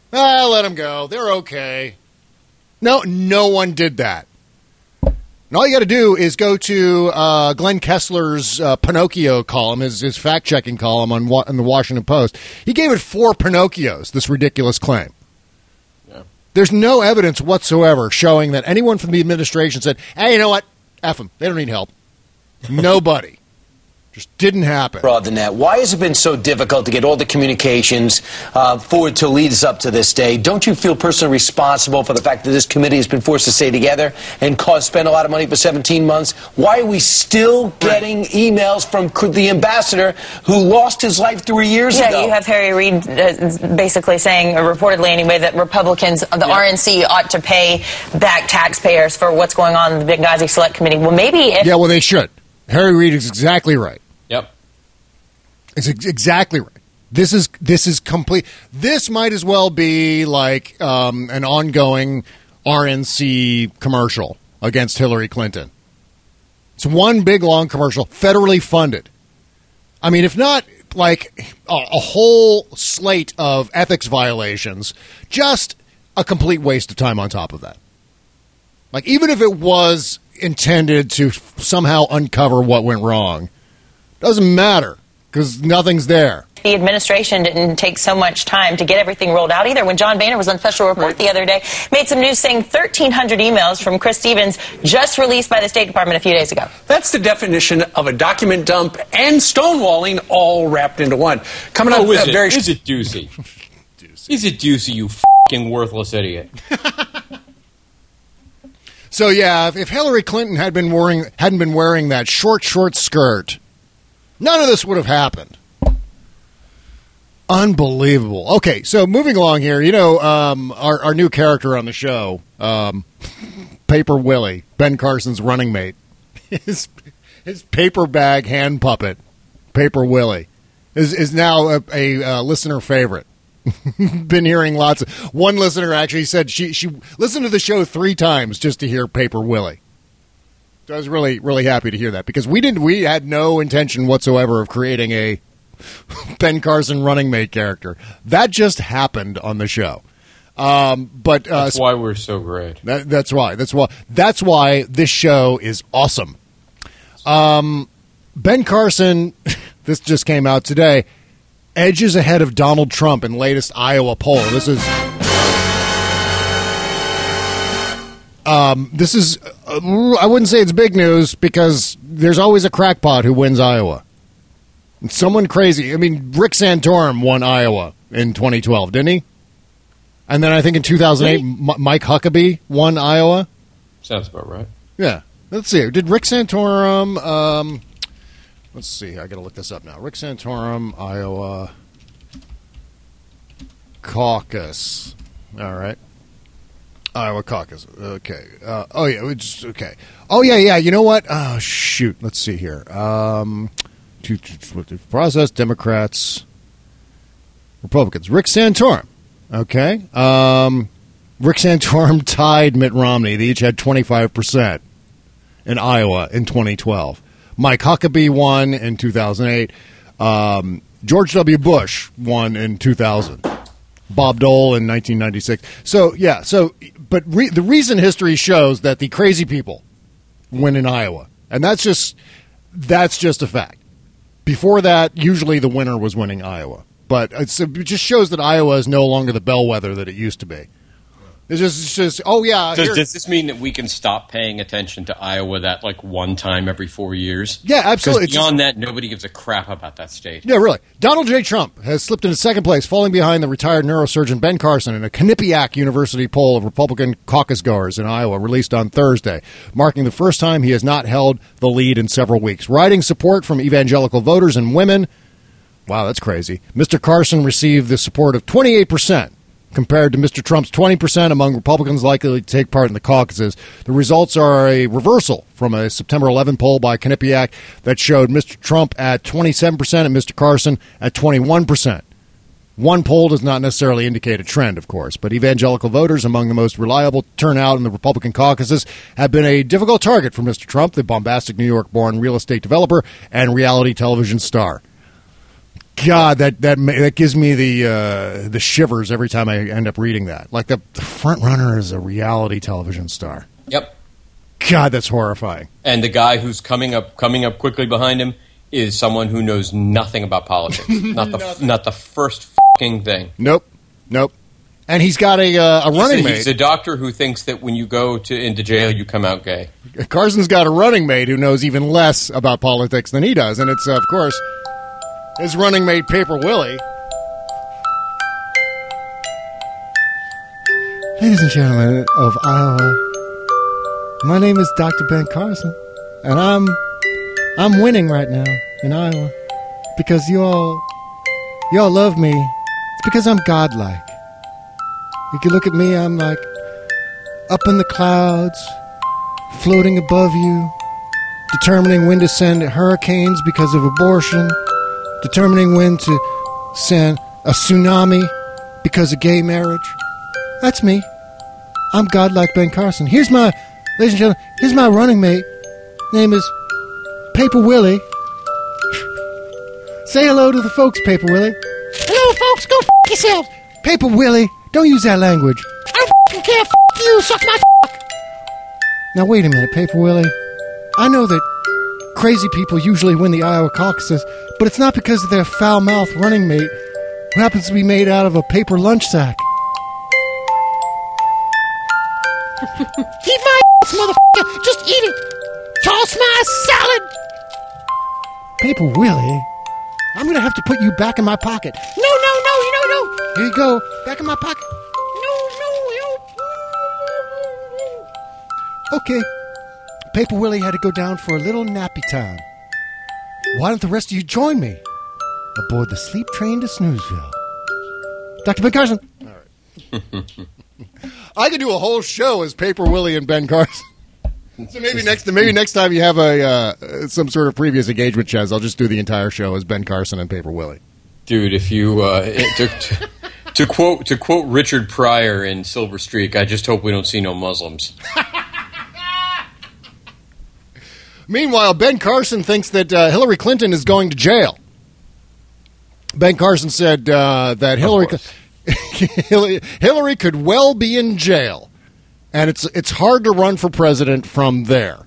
Ah, let them go. They're okay. No, no one did that. And all you got to do is go to uh, Glenn Kessler's uh, Pinocchio column, his, his fact-checking column on, on the Washington Post. He gave it four Pinocchios, this ridiculous claim. Yeah. There's no evidence whatsoever showing that anyone from the administration said, hey, you know what? F them. They don't need help. Nobody. Just didn't happen. Broad than that. Why has it been so difficult to get all the communications uh, forward to lead us up to this day? Don't you feel personally responsible for the fact that this committee has been forced to stay together and cause, spend a lot of money for seventeen months? Why are we still getting emails from the ambassador who lost his life three years yeah, ago? Yeah, you have Harry Reid uh, basically saying, or reportedly anyway, that Republicans, the yeah. R N C, ought to pay back taxpayers for what's going on in the Benghazi Select Committee. Well, maybe if... Yeah, well, they should. Harry Reid is exactly right. Yep. It's ex- exactly right. This is this is complete. This might as well be like um, an ongoing R N C commercial against Hillary Clinton. It's one big, long commercial, federally funded. I mean, if not like a, a whole slate of ethics violations, just a complete waste of time on top of that. Like, even if it was intended to somehow uncover what went wrong, doesn't matter because nothing's there. The administration didn't take so much time to get everything rolled out either. When John Boehner was on Special Report the other day, made some news saying thirteen hundred emails from Chris Stevens just released by the State Department a few days ago. That's the definition of a document dump and stonewalling all wrapped into one. Coming oh, up, is, uh, it? very is it Ducey? Ducey? Is it Ducey, you f***ing worthless idiot? So yeah, if, if Hillary Clinton had been wearing hadn't been wearing that short, short skirt, none of this would have happened. Unbelievable. Okay, so moving along here, you know, um, our, our new character on the show, um, Paper Willie, Ben Carson's running mate, his his paper bag hand puppet, Paper Willie, is is now a, a uh, listener favorite. Been hearing lots of. One listener actually said she she listened to the show three times just to hear Paper Willie. So I was really really happy to hear that because we didn't we had no intention whatsoever of creating a Ben Carson running mate character. That just happened on the show. Um, but uh, that's why we're so great. That, that's why. That's why. That's why this show is awesome. Um, Ben Carson. This just came out today. Edges ahead of Donald Trump in latest Iowa poll. This is um, this is uh, I wouldn't say it's big news because there's always a crackpot who wins Iowa. Someone crazy. I mean, Rick Santorum won Iowa in twenty twelve, didn't he? And then I think in two thousand eight, M- Mike Huckabee won Iowa. Sounds about right. Yeah. Let's see. Did Rick Santorum? Um, Let's see. I got to look this up now. Rick Santorum, Iowa caucus. All right. Iowa caucus. Okay. Uh, oh, yeah. It's, okay. Oh, yeah, yeah. You know what? Oh, shoot. Let's see here. Um, to, to, to process, Democrats, Republicans. Rick Santorum. Okay. Um, Rick Santorum tied Mitt Romney. They each had twenty-five percent in Iowa in twenty twelve. Mike Huckabee won in two thousand eight. Um, George W. Bush won in two thousand. Bob Dole in nineteen ninety-six. So, yeah, so, but re- the reason history shows that the crazy people win in Iowa. And that's just, that's just a fact. Before that, usually the winner was winning Iowa. But it's, it just shows that Iowa is no longer the bellwether that it used to be. It's just, it's just oh, yeah. Does, does this mean that we can stop paying attention to Iowa that, like, one time every four years? Yeah, absolutely. Because beyond that, nobody gives a crap about that state. Yeah, really. Donald J. Trump has slipped into second place, falling behind the retired neurosurgeon Ben Carson in a Quinnipiac University poll of Republican caucus goers in Iowa released on Thursday, marking the first time he has not held the lead in several weeks. Riding support from evangelical voters and women, wow, that's crazy, Mister Carson received the support of twenty-eight percent. Compared to Mister Trump's twenty percent among Republicans likely to take part in the caucuses. The results are a reversal from a September eleventh poll by Quinnipiac that showed Mister Trump at twenty-seven percent and Mister Carson at twenty-one percent. One poll does not necessarily indicate a trend, of course, but evangelical voters among the most reliable turnout in the Republican caucuses have been a difficult target for Mister Trump, the bombastic New York-born real estate developer and reality television star. God, that that ma- that gives me the uh, the shivers every time I end up reading that. Like the, the front runner is a reality television star. Yep. God, that's horrifying. And the guy who's coming up coming up quickly behind him is someone who knows nothing about politics. not the not the first fucking thing. Nope. Nope. And he's got a uh, a running he's a, mate. He's a doctor who thinks that when you go to into jail, you come out gay. Carson's got a running mate who knows even less about politics than he does, and it's uh, of course his running mate, Paper Willie. Ladies and gentlemen of Iowa, my name is Doctor Ben Carson, and I'm I'm winning right now in Iowa because you all you all love me. It's because I'm godlike. You can look at me, I'm like up in the clouds, floating above you, determining when to send hurricanes because of abortion, determining when to send a tsunami because of gay marriage. That's me. I'm godlike Ben Carson. Here's my, ladies and gentlemen, here's my running mate. Name is Paper Willie. Say hello to the folks, Paper Willie. Hello, folks. Go f*** yourself. Paper Willie, don't use that language. I don't f***ing care. F*** you. Suck my f***. Now, wait a minute, Paper Willie. I know that crazy people usually win the Iowa caucuses, but it's not because of their foul-mouthed running mate who happens to be made out of a paper lunch sack. Eat my ass, motherfucker! Just eat it! Toss my salad! Paper Willie, I'm gonna have to put you back in my pocket. No, no, no, you know, no! Here you go, back in my pocket. No, no, no! Okay. Paper Willie had to go down for a little nappy time. Why don't the rest of you join me aboard the sleep train to Snoozeville? Doctor Ben Carson. All right. I could do a whole show as Paper Willie and Ben Carson. So maybe next maybe next time you have a uh, some sort of previous engagement, Chaz, I'll just do the entire show as Ben Carson and Paper Willie. Dude, if you uh, to, to, to quote to quote Richard Pryor in Silver Streak, I just hope we don't see no Muslims. Meanwhile, Ben Carson thinks that uh, Hillary Clinton is going to jail. Ben Carson said uh, that Hillary Hillary could well be in jail, and it's it's hard to run for president from there.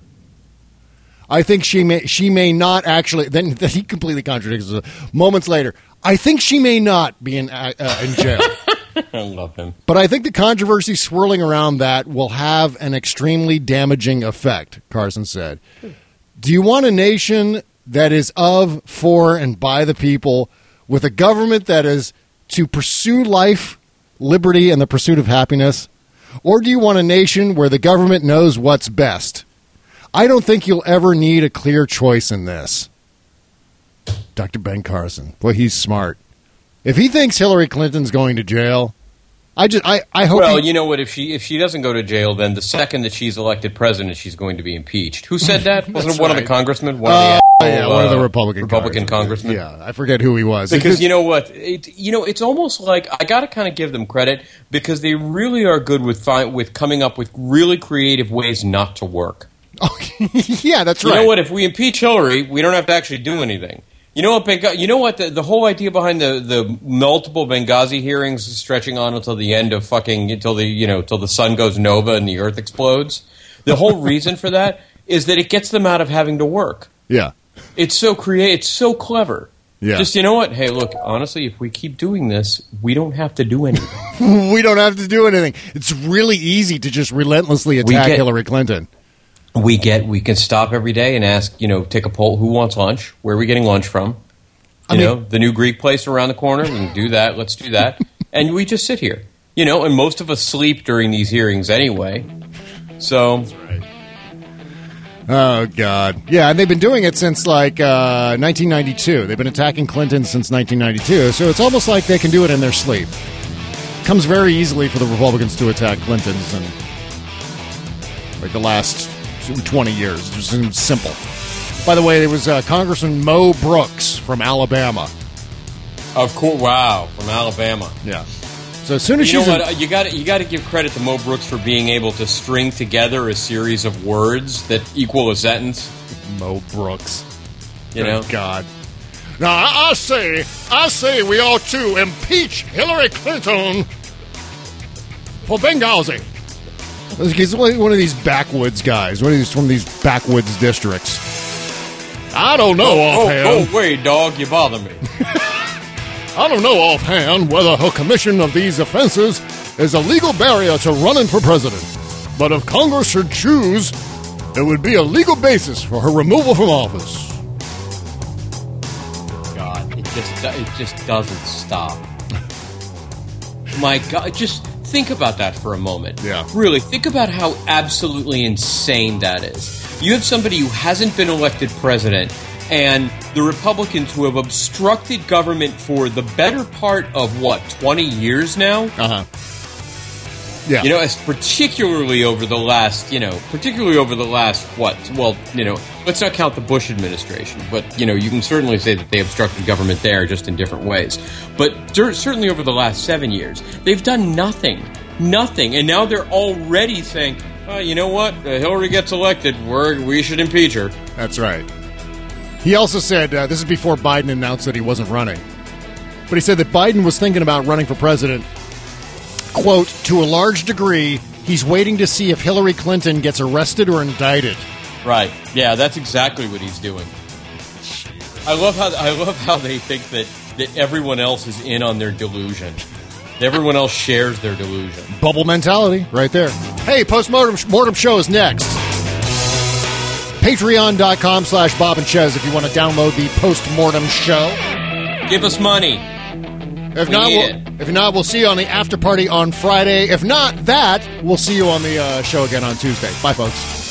I think she may she may not actually. Then, then he completely contradicts us. Moments later, I think she may not be in uh, in jail. I love him. But I think the controversy swirling around that will have an extremely damaging effect, Carson said. Do you want a nation that is of, for, and by the people, with a government that is to pursue life, liberty, and the pursuit of happiness? Or do you want a nation where the government knows what's best? I don't think you'll ever need a clear choice in this. Doctor Ben Carson. Boy, he's smart. If he thinks Hillary Clinton's going to jail, I just I, I hope. Well, he, you know what? If she if she doesn't go to jail, then the second that she's elected president, she's going to be impeached. Who said that? Wasn't it one right. of the congressmen? One uh, of the yeah, uh, one of the Republican Republican congressmen. Yeah, I forget who he was. Because you know what? It, you know, it's almost like I got to kind of give them credit because they really are good with fi- with coming up with really creative ways not to work. Yeah, that's right. You know what? If we impeach Hillary, we don't have to actually do anything. You know what? Benghazi, you know what? The, the whole idea behind the, the multiple Benghazi hearings stretching on until the end of fucking until the you know until the sun goes nova and the earth explodes. The whole reason for that is that it gets them out of having to work. Yeah, it's so creative. It's so clever. Yeah. Just you know what? Hey, look. Honestly, if we keep doing this, we don't have to do anything. We don't have to do anything. It's really easy to just relentlessly attack get, Hillary Clinton. We get we can stop every day and ask, you know, take a poll. Who wants lunch? Where are we getting lunch from? You I mean, know, the new Greek place around the corner. We can do that. Let's do that. And we just sit here. You know, and most of us sleep during these hearings anyway. So. That's right. Oh, God. Yeah, and they've been doing it since, like, uh, nineteen ninety-two. They've been attacking Clinton since nineteen ninety-two, so it's almost like they can do it in their sleep. It comes very easily for the Republicans to attack Clintons in, like, the last twenty years. It was simple. By the way, there was uh, Congressman Mo Brooks from Alabama. Of course, wow, from Alabama. Yeah. So as soon as you she's know in- what, you got you got to give credit to Mo Brooks for being able to string together a series of words that equal a sentence. Mo Brooks, you know, oh, God. Now, I, I say, I say we ought to impeach Hillary Clinton for Benghazi. He's one of these backwoods guys, one of these from these backwoods districts. I don't know oh, offhand. Oh, oh, wait, dog, you bother me. I don't know offhand whether her commission of these offenses is a legal barrier to running for president. But if Congress should choose, it would be a legal basis for her removal from office. God, it just it just doesn't stop. My God, just think about that for a moment. Yeah. Really, think about how absolutely insane that is. You have somebody who hasn't been elected president, and the Republicans who have obstructed government for the better part of, what, twenty years now? Uh-huh. Yeah. You know, as particularly over the last, you know, particularly over the last, what, well, you know, let's not count the Bush administration, but, you know, you can certainly say that they obstructed government there just in different ways. But cer- certainly over the last seven years, they've done nothing, nothing. And now they're already saying, oh, you know what, uh, Hillary gets elected, we're, we should impeach her. That's right. He also said, uh, this is before Biden announced that he wasn't running, but he said that Biden was thinking about running for president. Quote, to a large degree, he's waiting to see if Hillary Clinton gets arrested or indicted. Right. Yeah, that's exactly what he's doing. I love how I love how they think that, that everyone else is in on their delusion. Everyone else shares their delusion. Bubble mentality right there. Hey, Postmortem Mortem Show is next. Patreon.com slash Bob and Chez if you want to download the Postmortem Show. Give us money. If we not, need we'll, it. if not, we'll see you on the after party on Friday. If not that, we'll see you on the uh, show again on Tuesday. Bye, folks.